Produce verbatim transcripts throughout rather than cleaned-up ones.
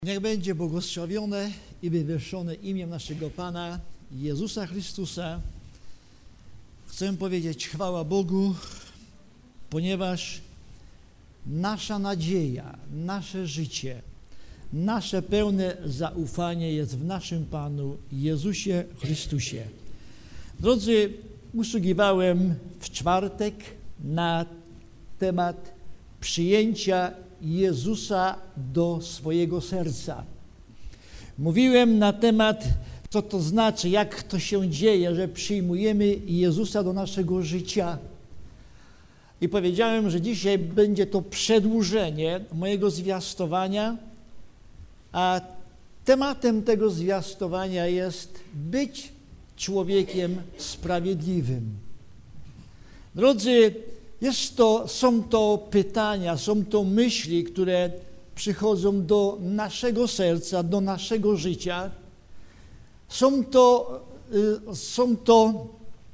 Niech będzie błogosławione i wywyższone imię naszego Pana Jezusa Chrystusa. Chcę powiedzieć chwała Bogu, ponieważ nasza nadzieja, nasze życie, nasze pełne zaufanie jest w naszym Panu Jezusie Chrystusie. Drodzy, usługiwałem w czwartek na temat przyjęcia Jezusa do swojego serca. Mówiłem na temat, co to znaczy, jak to się dzieje, że przyjmujemy Jezusa do naszego życia. I powiedziałem, że dzisiaj będzie to przedłużenie mojego zwiastowania, a tematem tego zwiastowania jest być człowiekiem sprawiedliwym. Drodzy, Jest to, są to pytania, są to myśli, które przychodzą do naszego serca, do naszego życia. Są to, są to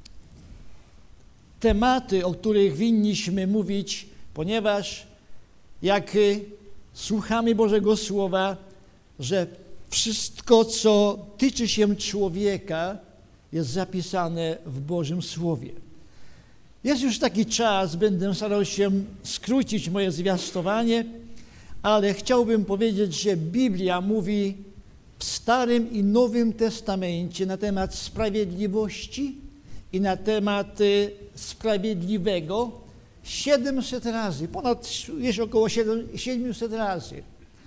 tematy, o których winniśmy mówić, ponieważ jak słuchamy Bożego Słowa, że wszystko, co tyczy się człowieka, jest zapisane w Bożym Słowie. Jest już taki czas, będę starał się skrócić moje zwiastowanie, ale chciałbym powiedzieć, że Biblia mówi w Starym i Nowym Testamencie na temat sprawiedliwości i na temat sprawiedliwego siedemset razy, ponad jest około siedemset razy.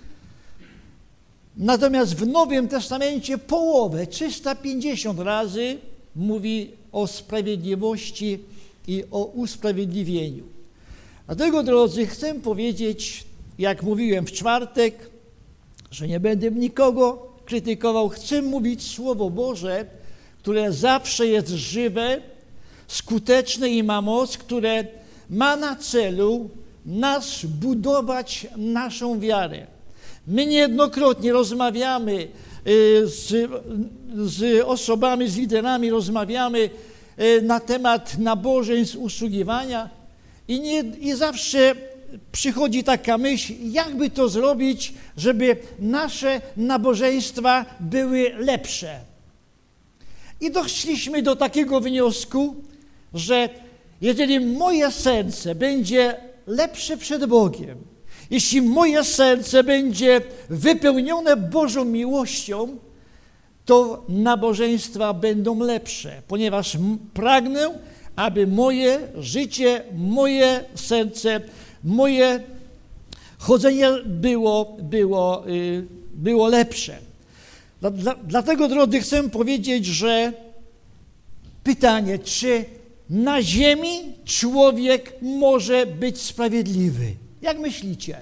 Natomiast w Nowym Testamencie połowę, trzysta pięćdziesiąt razy mówi o sprawiedliwości i o usprawiedliwieniu. Dlatego, drodzy, chcę powiedzieć, jak mówiłem w czwartek, że nie będę nikogo krytykował. Chcę mówić Słowo Boże, które zawsze jest żywe, skuteczne i ma moc, które ma na celu nas budować naszą wiarę. My niejednokrotnie rozmawiamy z, z osobami, z liderami, rozmawiamy na temat nabożeństw, usługiwania i, nie, i zawsze przychodzi taka myśl, jakby to zrobić, żeby nasze nabożeństwa były lepsze. I doszliśmy do takiego wniosku, że jeżeli moje serce będzie lepsze przed Bogiem, jeśli moje serce będzie wypełnione Bożą miłością, to nabożeństwa będą lepsze, ponieważ pragnę, aby moje życie, moje serce, moje chodzenie było, było, było lepsze. Dlatego, drodzy, chcę powiedzieć, że pytanie, czy na ziemi człowiek może być sprawiedliwy? Jak myślicie?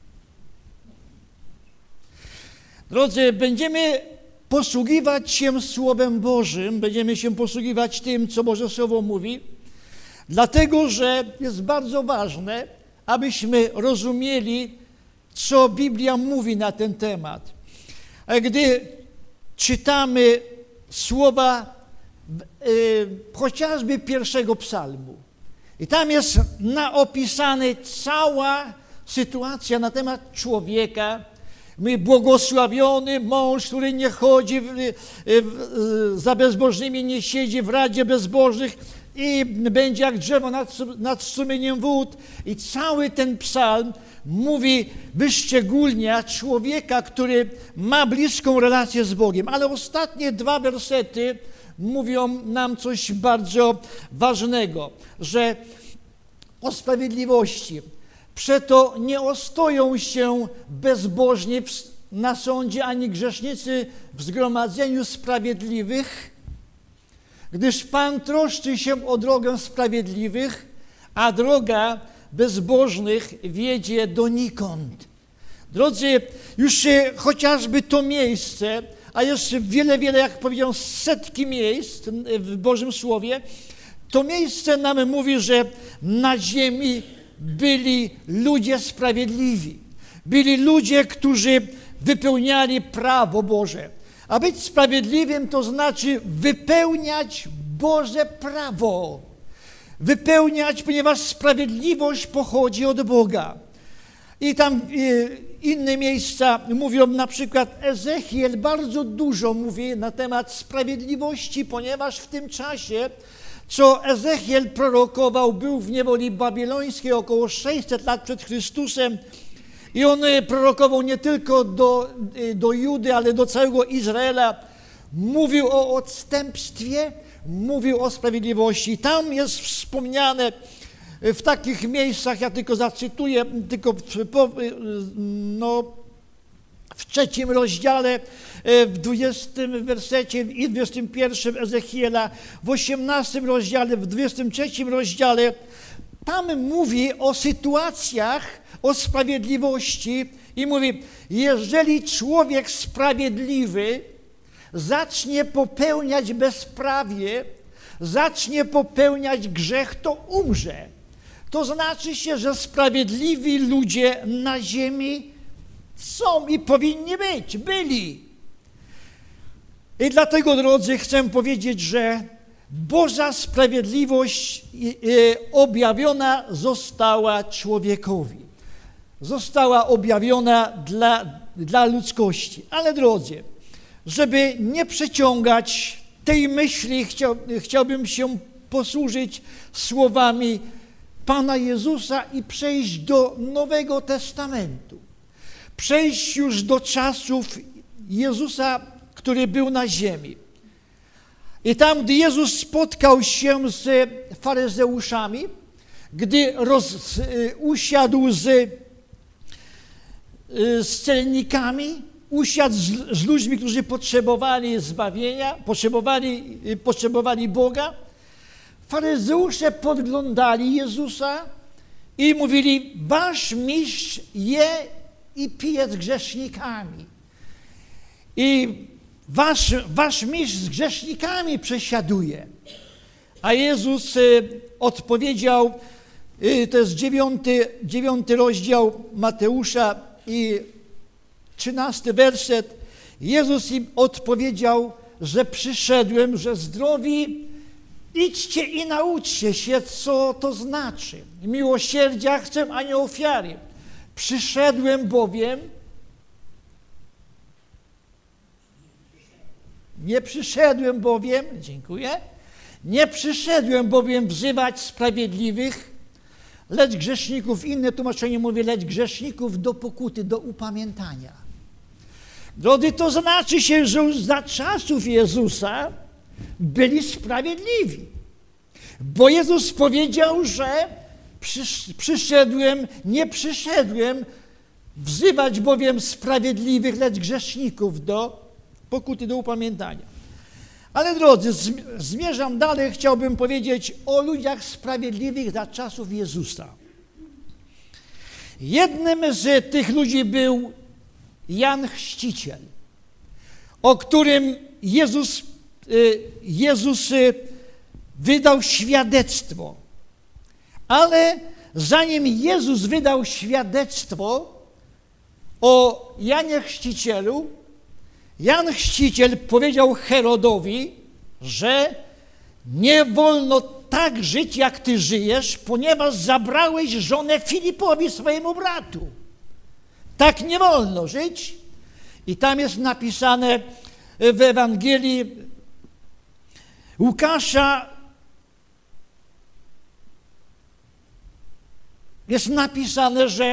Drodzy, będziemy posługiwać się Słowem Bożym, będziemy się posługiwać tym, co Boże Słowo mówi, dlatego, że jest bardzo ważne, abyśmy rozumieli, co Biblia mówi na ten temat. A gdy czytamy słowa y, chociażby pierwszego psalmu, i tam jest naopisana cała sytuacja na temat człowieka, my błogosławiony mąż, który nie chodzi w, w, w, za bezbożnymi, nie siedzi w radzie bezbożnych i będzie jak drzewo nad, nad strumieniem wód. I cały ten psalm mówi wyszczególnia człowieka, który ma bliską relację z Bogiem. Ale ostatnie dwa wersety mówią nam coś bardzo ważnego, że o sprawiedliwości. Przeto nie ostoją się bezbożni na sądzie, ani grzesznicy w zgromadzeniu sprawiedliwych, gdyż Pan troszczy się o drogę sprawiedliwych, a droga bezbożnych wiedzie donikąd. Drodzy, już chociażby to miejsce, a jeszcze wiele, wiele, jak powiedziałem, setki miejsc w Bożym Słowie, to miejsce nam mówi, że na ziemi byli ludzie sprawiedliwi. Byli ludzie, którzy wypełniali prawo Boże. A być sprawiedliwym to znaczy wypełniać Boże prawo. Wypełniać, ponieważ sprawiedliwość pochodzi od Boga. I tam inne miejsca mówią, na przykład Ezechiel bardzo dużo mówi na temat sprawiedliwości, ponieważ w tym czasie, co Ezechiel prorokował, był w niewoli babilońskiej około sześćset lat przed Chrystusem i on prorokował nie tylko do, do Judy, ale do całego Izraela. Mówił o odstępstwie, mówił o sprawiedliwości. Tam jest wspomniane w takich miejscach, ja tylko zacytuję, tylko w, no, w trzecim rozdziale, w dwudziestym wersecie i dwudziestym pierwszym Ezechiela, w osiemnastym rozdziale, w dwudziestym trzecim rozdziale, tam mówi o sytuacjach, o sprawiedliwości i mówi, jeżeli człowiek sprawiedliwy zacznie popełniać bezprawie, zacznie popełniać grzech, to umrze. To znaczy się, że sprawiedliwi ludzie na ziemi są i powinni być, byli. I dlatego, drodzy, chcę powiedzieć, że Boża sprawiedliwość objawiona została człowiekowi. Została objawiona dla, dla ludzkości. Ale, drodzy, żeby nie przeciągać tej myśli, chciał, chciałbym się posłużyć słowami Pana Jezusa i przejść do Nowego Testamentu. Przejść już do czasów Jezusa, który był na ziemi. I tam, gdy Jezus spotkał się z faryzeuszami, gdy roz, usiadł z, z celnikami, usiadł z, z ludźmi, którzy potrzebowali zbawienia, potrzebowali, potrzebowali Boga, faryzeusze podglądali Jezusa i mówili, wasz mistrz je i pije z grzesznikami. I wasz, wasz mistrz z grzesznikami przesiaduje. A Jezus y, odpowiedział, y, to jest dziewiąty, dziewiąty rozdział Mateusza i trzynasty werset. Jezus im odpowiedział, że przyszedłem, że zdrowi, idźcie i nauczcie się, co to znaczy. Miłosierdzia chcę, a nie ofiary. Przyszedłem bowiem, nie przyszedłem bowiem, dziękuję, nie przyszedłem bowiem wzywać sprawiedliwych, lecz grzeszników. Inne tłumaczenie mówi, lecz grzeszników do pokuty, do upamiętania. Drodzy, to znaczy się, że już za czasów Jezusa byli sprawiedliwi. Bo Jezus powiedział, że przysz, przyszedłem, nie przyszedłem wzywać bowiem sprawiedliwych, lecz grzeszników do pokuty, do upamiętania. Ale drodzy, zmierzam dalej, chciałbym powiedzieć o ludziach sprawiedliwych za czasów Jezusa. Jednym z tych ludzi był Jan Chrzciciel, o którym Jezus, Jezus wydał świadectwo. Ale zanim Jezus wydał świadectwo o Janie Chrzcicielu, Jan Chrzciciel powiedział Herodowi, że nie wolno tak żyć, jak ty żyjesz, ponieważ zabrałeś żonę Filipowi, swojemu bratu. Tak nie wolno żyć. I tam jest napisane w Ewangelii Łukasza, jest napisane, że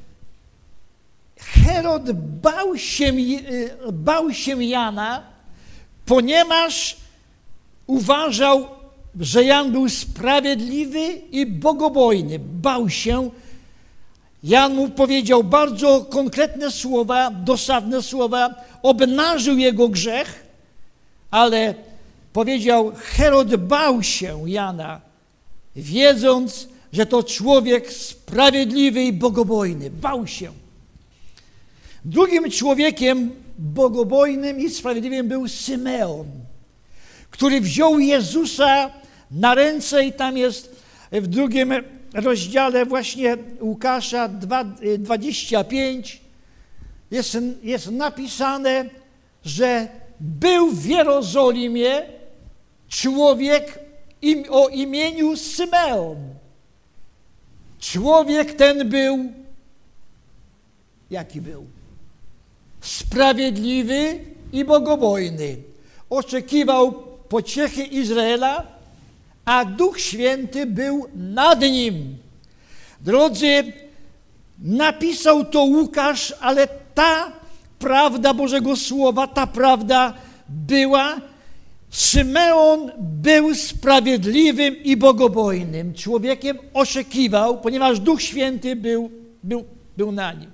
Herod bał się, bał się Jana, ponieważ uważał, że Jan był sprawiedliwy i bogobojny. Bał się. Jan mu powiedział bardzo konkretne słowa, dosadne słowa, obnażył jego grzech, ale powiedział, Herod bał się Jana, wiedząc, że to człowiek sprawiedliwy i bogobojny. Bał się. Drugim człowiekiem bogobojnym i sprawiedliwym był Symeon, który wziął Jezusa na ręce i tam jest w drugim rozdziale właśnie Łukasza dwa, dwadzieścia pięć jest, jest napisane, że był w Jerozolimie człowiek im, o imieniu Symeon. Człowiek ten był jaki był? Sprawiedliwy i bogobojny. Oczekiwał pociechy Izraela, a Duch Święty był nad nim. Drodzy, napisał to Łukasz, ale ta prawda Bożego Słowa, ta prawda była. Symeon był sprawiedliwym i bogobojnym człowiekiem, oczekiwał, ponieważ Duch Święty był, był, był na nim.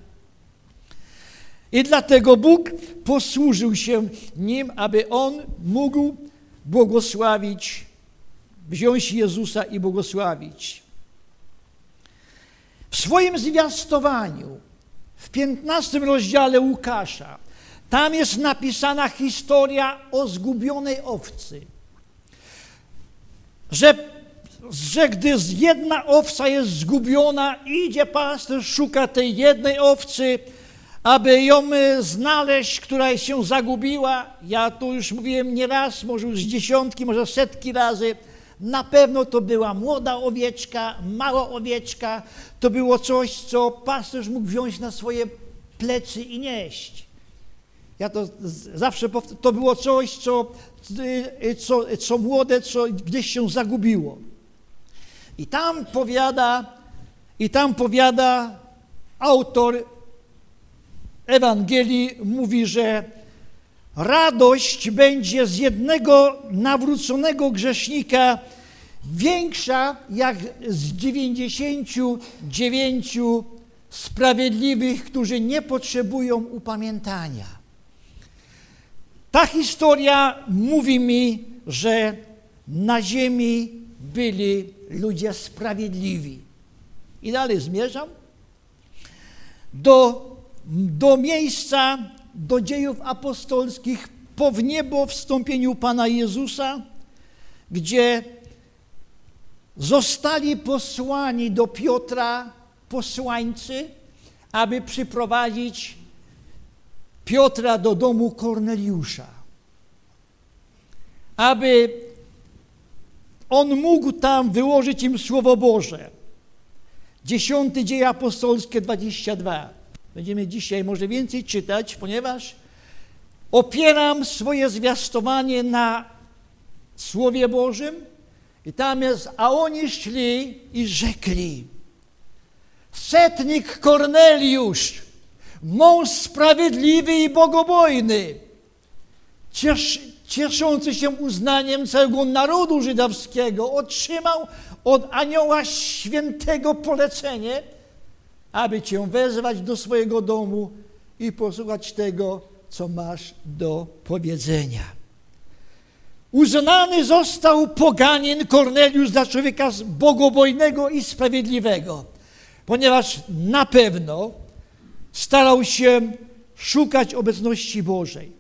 I dlatego Bóg posłużył się nim, aby on mógł błogosławić, wziąć Jezusa i błogosławić. W swoim zwiastowaniu, w piętnastym rozdziale Łukasza, tam jest napisana historia o zgubionej owcy. Że, że gdy jedna owca jest zgubiona, idzie pasterz, szuka tej jednej owcy, aby ją znaleźć, która się zagubiła. Ja tu już mówiłem nieraz, może już z dziesiątki, może setki razy. Na pewno to była młoda owieczka, mała owieczka. To było coś, co pasterz mógł wziąć na swoje plecy i nieść. Ja to zawsze powtarzam, to było coś, co, co, co młode, co gdzieś się zagubiło. I tam powiada, i tam powiada autor Ewangelii, mówi, że radość będzie z jednego nawróconego grzesznika większa jak z dziewięćdziesięciu dziewięciu sprawiedliwych, którzy nie potrzebują upamiętania. Ta historia mówi mi, że na ziemi byli ludzie sprawiedliwi. I dalej zmierzam do, do miejsca, do dziejów apostolskich po wniebowstąpieniu Pana Jezusa, gdzie zostali posłani do Piotra posłańcy, aby przyprowadzić Piotra do domu Korneliusza, aby on mógł tam wyłożyć im Słowo Boże. Dziesiąty Dzieje Apostolskie dwadzieścia dwa. Będziemy dzisiaj może więcej czytać, ponieważ opieram swoje zwiastowanie na Słowie Bożym i tam jest, a oni szli i rzekli: setnik Korneliusz, mąż sprawiedliwy i bogobojny, ciesz, cieszący się uznaniem całego narodu żydowskiego, otrzymał od anioła świętego polecenie, aby cię wezwać do swojego domu i posłuchać tego, co masz do powiedzenia. Uznany został poganin Korneliusz za człowieka bogobojnego i sprawiedliwego, ponieważ na pewno starał się szukać obecności Bożej.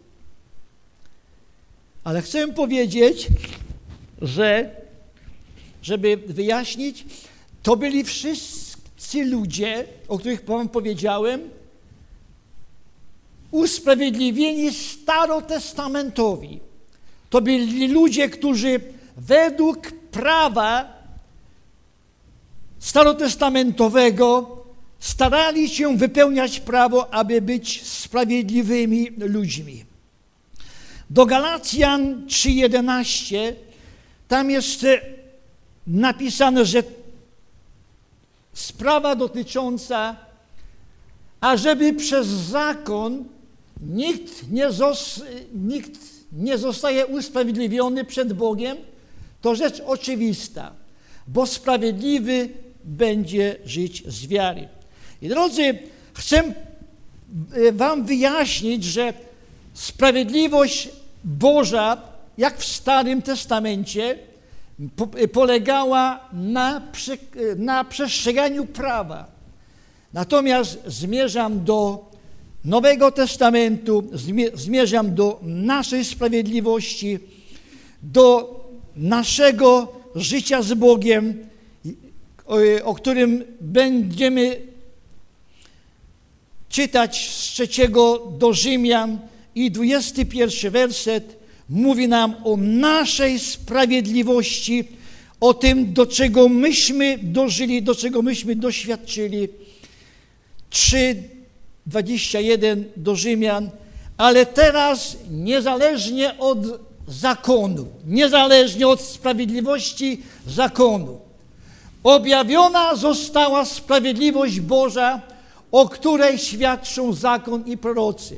Ale chcę powiedzieć, że, żeby wyjaśnić, to byli wszyscy ludzie, o których wam powiedziałem, usprawiedliwieni starotestamentowi. To byli ludzie, którzy według prawa starotestamentowego starali się wypełniać prawo, aby być sprawiedliwymi ludźmi. Do Galacjan trzy jedenaście tam jest napisane, że sprawa dotycząca, ażeby przez zakon nikt nie, zos, nikt nie zostaje usprawiedliwiony przed Bogiem, to rzecz oczywista, bo sprawiedliwy będzie żyć z wiary. I drodzy, chcę wam wyjaśnić, że sprawiedliwość Boża, jak w Starym Testamencie, po, polegała na, prze, na przestrzeganiu prawa. Natomiast zmierzam do Nowego Testamentu, zmierzam do naszej sprawiedliwości, do naszego życia z Bogiem, o, o którym będziemy czytać z trzeciego do Rzymian i dwudziesty pierwszy werset mówi nam o naszej sprawiedliwości, o tym, do czego myśmy dożyli, do czego myśmy doświadczyli. Czy dwadzieścia jeden do Rzymian, ale teraz niezależnie od zakonu, niezależnie od sprawiedliwości zakonu, objawiona została sprawiedliwość Boża, o której świadczą zakon i prorocy.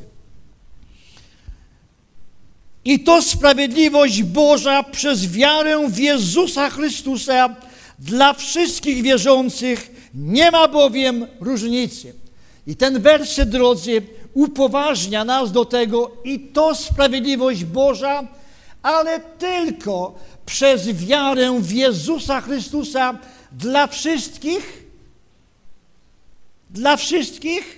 I to sprawiedliwość Boża przez wiarę w Jezusa Chrystusa dla wszystkich wierzących, nie ma bowiem różnicy. I ten werset, drodzy, upoważnia nas do tego, i to sprawiedliwość Boża, ale tylko przez wiarę w Jezusa Chrystusa dla wszystkich. Dla wszystkich?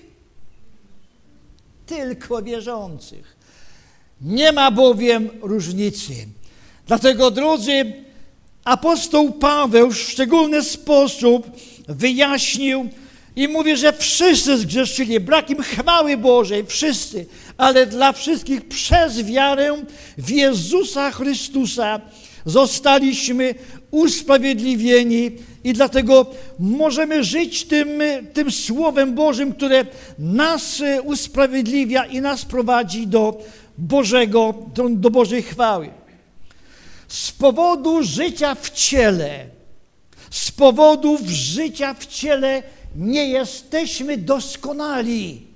Tylko wierzących. Nie ma bowiem różnicy. Dlatego, drodzy, apostoł Paweł w szczególny sposób wyjaśnił i mówi, że wszyscy zgrzeszyli, brak im chwały Bożej, wszyscy, ale dla wszystkich przez wiarę w Jezusa Chrystusa zostaliśmy usprawiedliwieni i dlatego możemy żyć tym, tym Słowem Bożym, które nas usprawiedliwia i nas prowadzi do Bożego, do, do Bożej chwały. Z powodu życia w ciele, z powodu życia w ciele nie jesteśmy doskonali.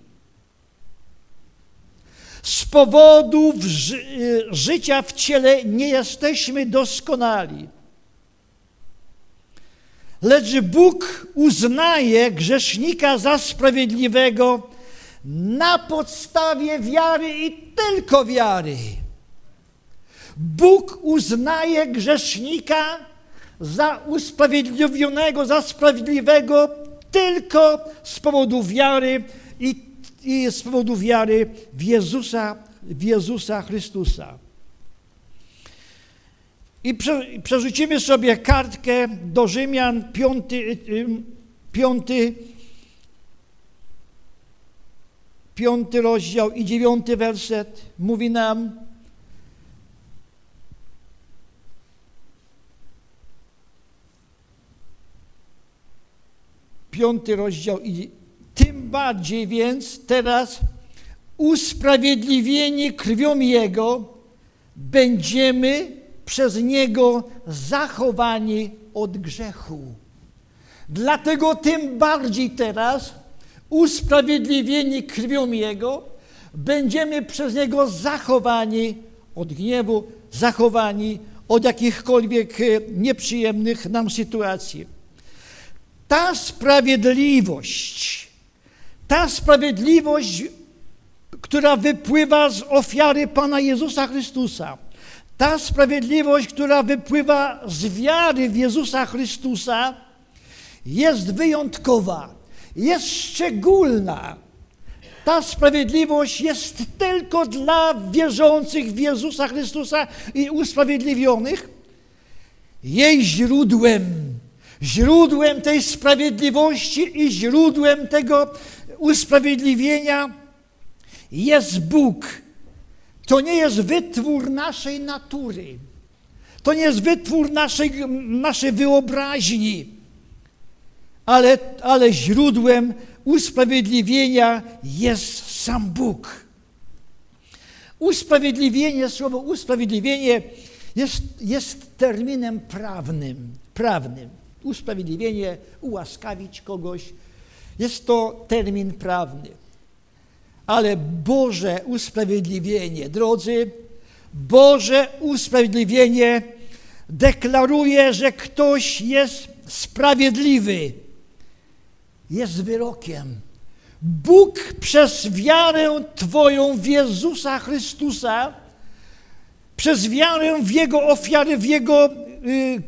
Z powodu ży życia w ciele nie jesteśmy doskonali. Lecz Bóg uznaje grzesznika za sprawiedliwego na podstawie wiary i tylko wiary. Bóg uznaje grzesznika za usprawiedliwionego, za sprawiedliwego tylko z powodu wiary i, i z powodu wiary w Jezusa, w Jezusa Chrystusa. I prze, przerzucimy sobie kartkę do Rzymian, piąty, piąty, piąty rozdział i dziewiąty werset mówi nam: piąty rozdział i tym bardziej więc teraz usprawiedliwieni krwią Jego będziemy przez Niego zachowani od grzechu. Dlatego tym bardziej teraz usprawiedliwieni krwią Jego będziemy przez Niego zachowani od gniewu, zachowani od jakichkolwiek nieprzyjemnych nam sytuacji. Ta sprawiedliwość, ta sprawiedliwość, która wypływa z ofiary Pana Jezusa Chrystusa, ta sprawiedliwość, która wypływa z wiary w Jezusa Chrystusa, jest wyjątkowa, jest szczególna. Ta sprawiedliwość jest tylko dla wierzących w Jezusa Chrystusa i usprawiedliwionych. Jej źródłem, źródłem tej sprawiedliwości i źródłem tego usprawiedliwienia jest Bóg. To nie jest wytwór naszej natury. To nie jest wytwór naszej, naszej wyobraźni. Ale, ale źródłem usprawiedliwienia jest sam Bóg. Usprawiedliwienie, słowo usprawiedliwienie jest, jest terminem prawnym. prawnym. Usprawiedliwienie, ułaskawić kogoś, jest to termin prawny. Ale Boże usprawiedliwienie, drodzy, Boże usprawiedliwienie deklaruje, że ktoś jest sprawiedliwy, jest wyrokiem. Bóg przez wiarę Twoją w Jezusa Chrystusa, przez wiarę w Jego ofiarę, w Jego y,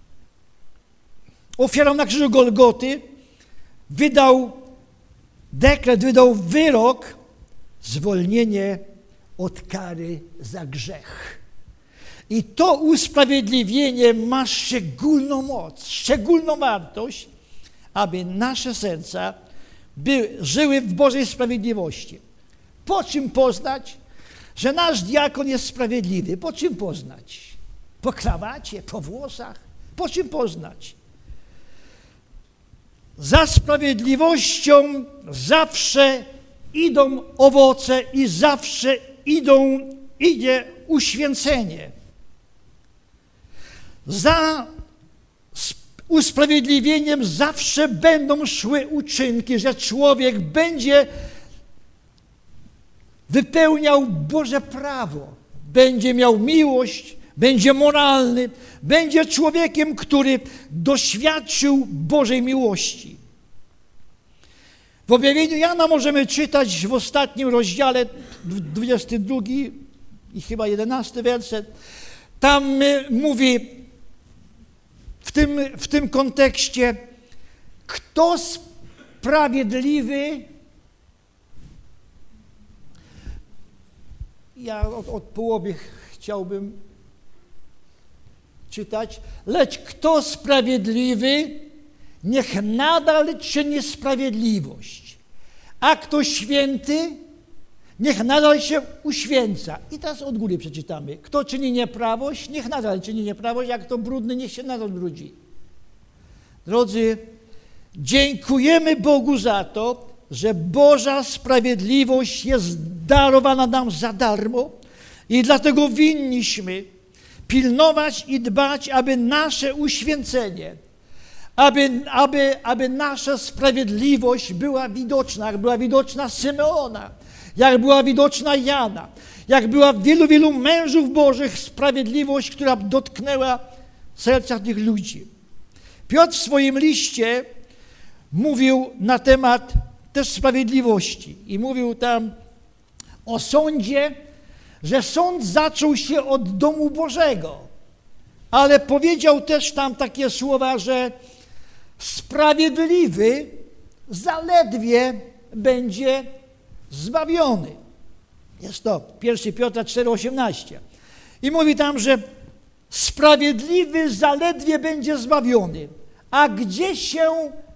ofiarę na krzyżu Golgoty, wydał dekret, wydał wyrok, zwolnienie od kary za grzech. I to usprawiedliwienie ma szczególną moc, szczególną wartość, aby nasze serca by, żyły w Bożej sprawiedliwości. Po czym poznać, że nasz diakon jest sprawiedliwy? Po czym poznać? Po krawacie, po włosach? Po czym poznać? Za sprawiedliwością zawsze idą owoce i zawsze idą, idzie uświęcenie. Za usprawiedliwieniem zawsze będą szły uczynki, że człowiek będzie wypełniał Boże prawo, będzie miał miłość, będzie moralny, będzie człowiekiem, który doświadczył Bożej miłości. W objawieniu Jana możemy czytać w ostatnim rozdziale, dwudziesty drugi i chyba jedenasty werset, tam mówi w tym, w tym kontekście, kto sprawiedliwy, ja od, od połowy chciałbym czytać, lecz kto sprawiedliwy, niech nadal czyni sprawiedliwość, a kto święty, niech nadal się uświęca. I teraz od góry przeczytamy. Kto czyni nieprawość, niech nadal czyni nieprawość, jak kto brudny, niech się nadal brudzi. Drodzy, dziękujemy Bogu za to, że Boża sprawiedliwość jest darowana nam za darmo i dlatego winniśmy pilnować i dbać, aby nasze uświęcenie, aby, aby, aby nasza sprawiedliwość była widoczna, jak była widoczna Symeona, jak była widoczna Jana, jak była wielu, wielu mężów Bożych sprawiedliwość, która dotknęła serca tych ludzi. Piotr w swoim liście mówił na temat też sprawiedliwości i mówił tam o sądzie, że sąd zaczął się od domu Bożego, ale powiedział też tam takie słowa, że sprawiedliwy zaledwie będzie zbawiony. Jest to pierwszy Piotra cztery osiemnaście. I mówi tam, że sprawiedliwy zaledwie będzie zbawiony. A gdzie się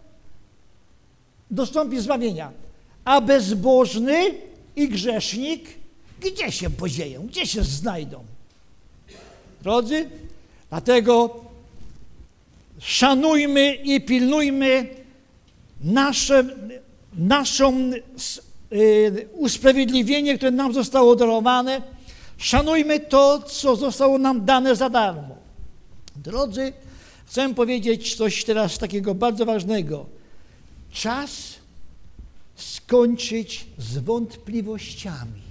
dostąpi zbawienia? A bezbożny i grzesznik gdzie się podzieją? Gdzie się znajdą? Drodzy, dlatego szanujmy i pilnujmy nasze, naszą y, usprawiedliwienie, które nam zostało darowane. Szanujmy to, co zostało nam dane za darmo. Drodzy, chcę powiedzieć coś teraz takiego bardzo ważnego. Czas skończyć z wątpliwościami.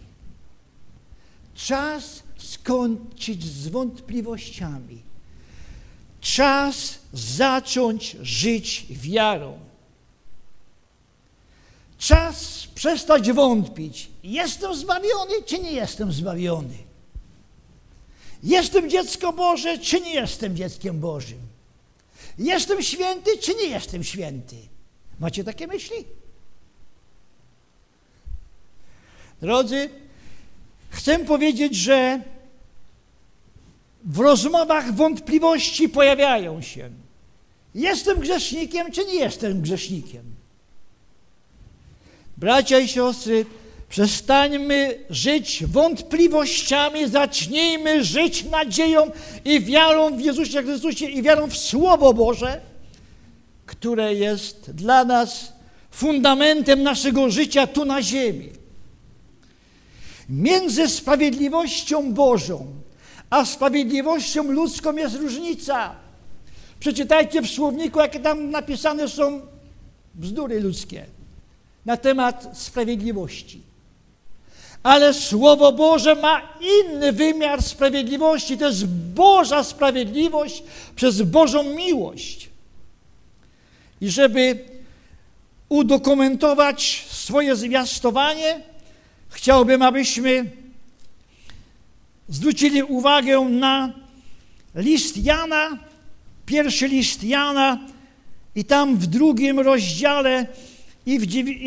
Czas skończyć z wątpliwościami. Czas zacząć żyć wiarą. Czas przestać wątpić. Jestem zbawiony, czy nie jestem zbawiony? Jestem dziecko Boże, czy nie jestem dzieckiem Bożym? Jestem święty, czy nie jestem święty? Macie takie myśli? Drodzy, chcę powiedzieć, że w rozmowach wątpliwości pojawiają się. Jestem grzesznikiem, czy nie jestem grzesznikiem? Bracia i siostry, przestańmy żyć wątpliwościami, zacznijmy żyć nadzieją i wiarą w Jezusie Chrystusie i wiarą w Słowo Boże, które jest dla nas fundamentem naszego życia tu na ziemi. Między sprawiedliwością Bożą a sprawiedliwością ludzką jest różnica. Przeczytajcie w słowniku, jakie tam napisane są bzdury ludzkie na temat sprawiedliwości. Ale Słowo Boże ma inny wymiar sprawiedliwości. To jest Boża sprawiedliwość przez Bożą miłość. I żeby udokumentować swoje zwiastowanie, chciałbym, abyśmy zwrócili uwagę na list Jana, pierwszy list Jana i tam w drugim rozdziale i w dziewięć...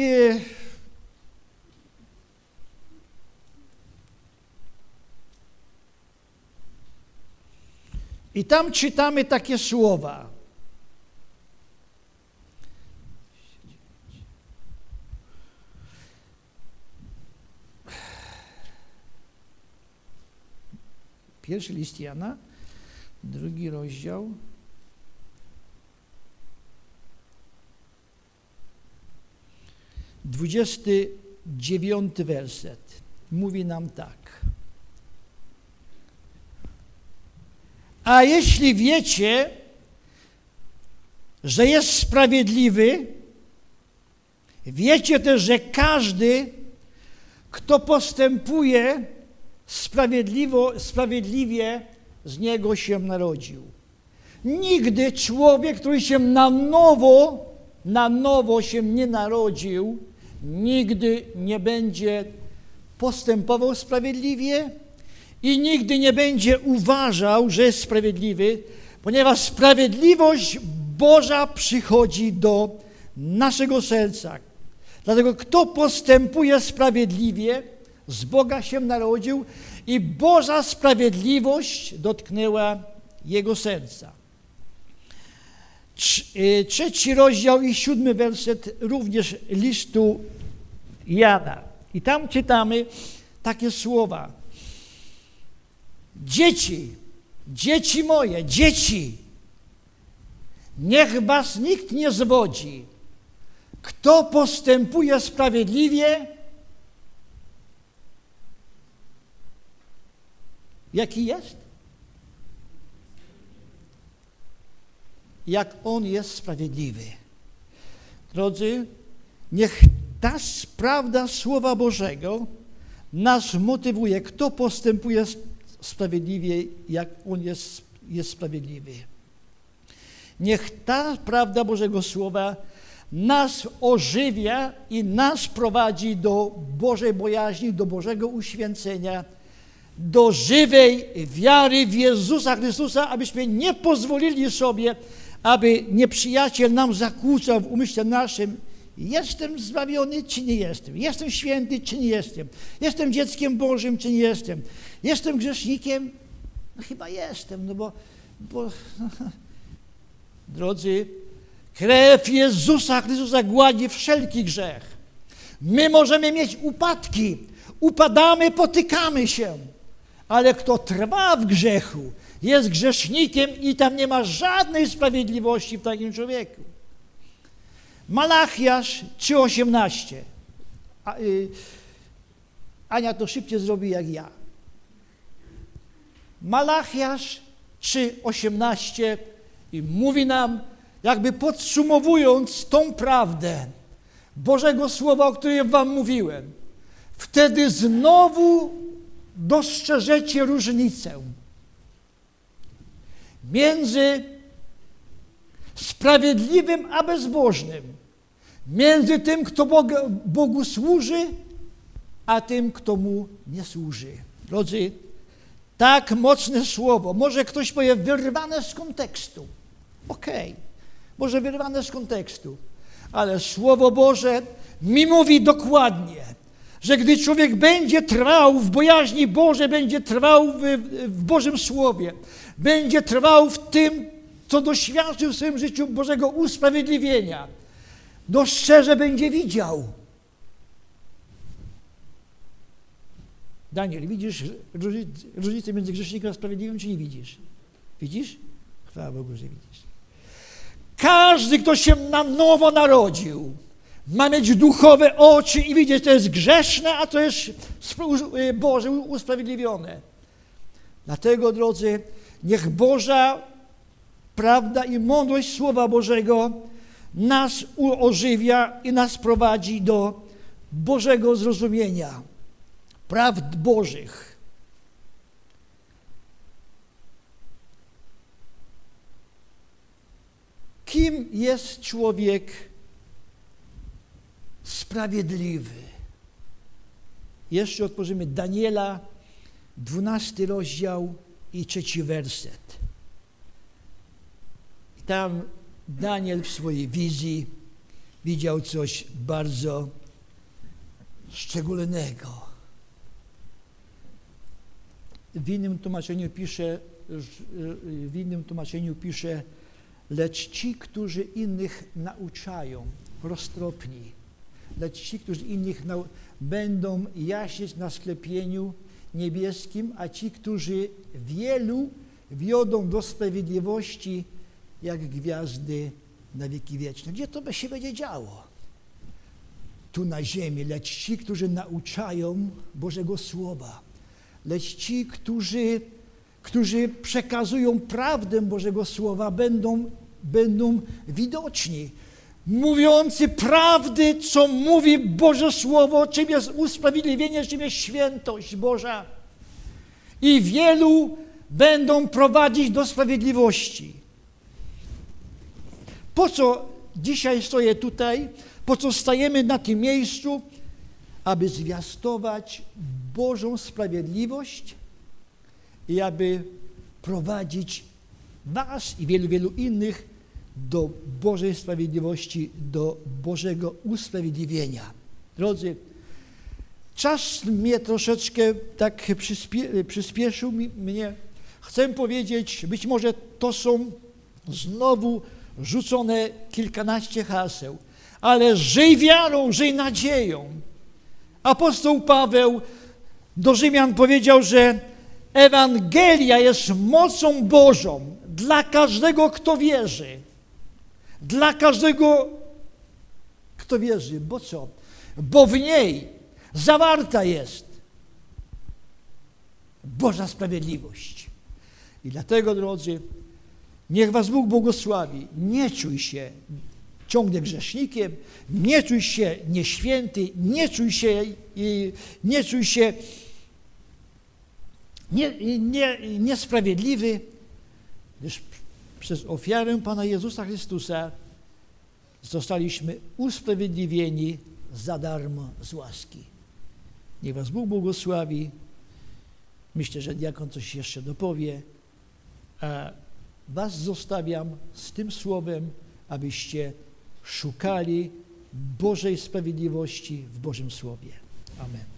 I tam czytamy takie słowa. Pierwszy list Jana, drugi rozdział. Dwudziesty dziewiąty werset. Mówi nam tak. A jeśli wiecie, że jest sprawiedliwy, wiecie też, że każdy, kto postępuje sprawiedliwo, sprawiedliwie, z niego się narodził. Nigdy człowiek, który się na nowo, na nowo się nie narodził, nigdy nie będzie postępował sprawiedliwie i nigdy nie będzie uważał, że jest sprawiedliwy, ponieważ sprawiedliwość Boża przychodzi do naszego serca. Dlatego kto postępuje sprawiedliwie, z Boga się narodził i Boża sprawiedliwość dotknęła jego serca. Trzeci rozdział i siódmy werset również listu Jana. I tam czytamy takie słowa. Dzieci, dzieci moje, dzieci, niech was nikt nie zwodzi. Kto postępuje sprawiedliwie, jaki jest? Jak on jest sprawiedliwy. Drodzy, niech ta prawda Słowa Bożego nas motywuje, kto postępuje sprawiedliwie, jak on jest, jest sprawiedliwy. Niech ta prawda Bożego Słowa nas ożywia i nas prowadzi do Bożej bojaźni, do Bożego uświęcenia, do żywej wiary w Jezusa Chrystusa, abyśmy nie pozwolili sobie, aby nieprzyjaciel nam zakłócał w umyśle naszym. Jestem zbawiony, czy nie jestem? Jestem święty, czy nie jestem? Jestem dzieckiem Bożym, czy nie jestem? Jestem grzesznikiem? No chyba jestem, no bo, bo drodzy, krew Jezusa Chrystusa gładzi wszelki grzech. My możemy mieć upadki, upadamy, potykamy się, ale kto trwa w grzechu, jest grzesznikiem i tam nie ma żadnej sprawiedliwości w takim człowieku. Malachiasz trzy osiemnaście. A, y, Ania to szybciej zrobi jak ja. Malachiasz trzy osiemnaście i mówi nam, jakby podsumowując tą prawdę Bożego Słowa, o którym wam mówiłem. Wtedy znowu dostrzeżecie różnicę między sprawiedliwym a bezbożnym, między tym, kto Bogu, Bogu służy, a tym, kto Mu nie służy. Drodzy, tak mocne słowo, może ktoś powie wyrwane z kontekstu. Okej, okay. Może wyrwane z kontekstu, ale Słowo Boże mi mówi dokładnie, że gdy człowiek będzie trwał w bojaźni Bożej, będzie trwał w, w Bożym Słowie, będzie trwał w tym, co doświadczył w swoim życiu Bożego usprawiedliwienia, dostrzeże będzie widział. Daniel, widzisz różnicę między grzesznikiem a sprawiedliwym, czy nie widzisz? Widzisz? Chwała Bogu, że widzisz. Każdy, kto się na nowo narodził, ma mieć duchowe oczy i widzieć, to jest grzeszne, a to jest Boże usprawiedliwione. Dlatego, drodzy, niech Boża prawda i mądrość Słowa Bożego nas ożywia i nas prowadzi do Bożego zrozumienia prawd Bożych. Kim jest człowiek sprawiedliwy? Jeszcze otworzymy Daniela, dwunasty rozdział i trzeci werset. I tam Daniel w swojej wizji widział coś bardzo szczególnego. W innym tłumaczeniu pisze, w innym tłumaczeniu pisze, lecz ci, którzy innych nauczają, roztropni, lecz ci, którzy innych nau- będą jaśnieć na sklepieniu niebieskim, a ci, którzy wielu wiodą do sprawiedliwości, jak gwiazdy na wieki wieczne. Gdzie to by się będzie działo? tu na ziemi, lecz ci, którzy nauczają Bożego Słowa, lecz ci, którzy, którzy przekazują prawdę Bożego Słowa, będą, będą widoczni. Mówiący prawdy, co mówi Boże Słowo, czym jest usprawiedliwienie, czym jest świętość Boża. I wielu będą prowadzić do sprawiedliwości. Po co dzisiaj stoję tutaj? Po co stajemy na tym miejscu? Aby zwiastować Bożą sprawiedliwość i aby prowadzić was i wielu, wielu innych do Bożej sprawiedliwości, do Bożego usprawiedliwienia. Drodzy, czas mnie troszeczkę tak przyspie, przyspieszył mi, mnie. Chcę powiedzieć, być może to są znowu rzucone kilkanaście haseł, ale żyj wiarą, żyj nadzieją. Apostoł Paweł do Rzymian powiedział, że Ewangelia jest mocą Bożą dla każdego, kto wierzy. Dla każdego, kto wierzy. Bo co? Bo w niej zawarta jest Boża sprawiedliwość. I dlatego, drodzy, niech was Bóg błogosławi. Nie czuj się ciągle grzesznikiem, nie czuj się nieświęty, nie czuj się, nie czuj się nie, nie, niesprawiedliwy, gdyż przez ofiarę Pana Jezusa Chrystusa zostaliśmy usprawiedliwieni za darmo z łaski. Niech was Bóg błogosławi. Myślę, że diakon coś jeszcze dopowie, a was zostawiam z tym słowem, abyście szukali Bożej sprawiedliwości w Bożym Słowie. Amen.